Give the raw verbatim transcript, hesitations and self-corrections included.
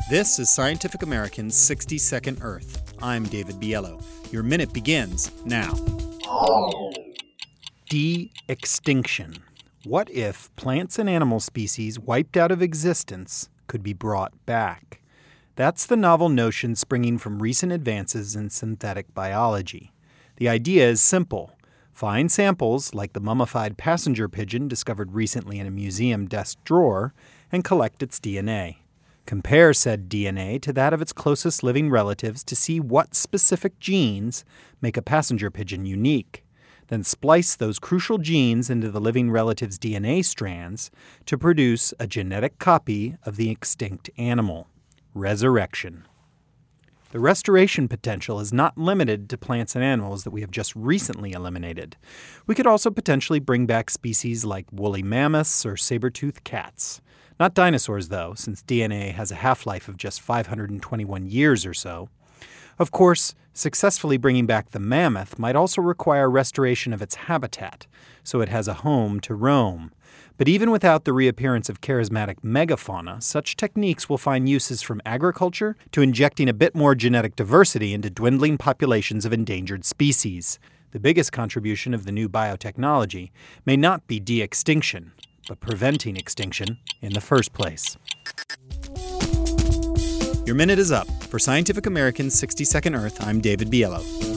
This is Scientific American's sixty second Earth. I'm David Biello. Your minute begins now. De-extinction. What if plants and animal species wiped out of existence could be brought back? That's the novel notion springing from recent advances in synthetic biology. The idea is simple. Find samples, like the mummified passenger pigeon discovered recently in a museum desk drawer, and collect its D N A. Compare said D N A to that of its closest living relatives to see what specific genes make a passenger pigeon unique. Then splice those crucial genes into the living relative's D N A strands to produce a genetic copy of the extinct animal. Resurrection. The restoration potential is not limited to plants and animals that we have just recently eliminated. We could also potentially bring back species like woolly mammoths or saber-toothed cats. Not dinosaurs, though, since D N A has a half-life of just five hundred twenty-one years or so. Of course, successfully bringing back the mammoth might also require restoration of its habitat, so it has a home to roam. But even without the reappearance of charismatic megafauna, such techniques will find uses from agriculture to injecting a bit more genetic diversity into dwindling populations of endangered species. The biggest contribution of the new biotechnology may not be de-extinction, but preventing extinction in the first place. Your minute is up. For Scientific American's sixty second Earth, I'm David Biello.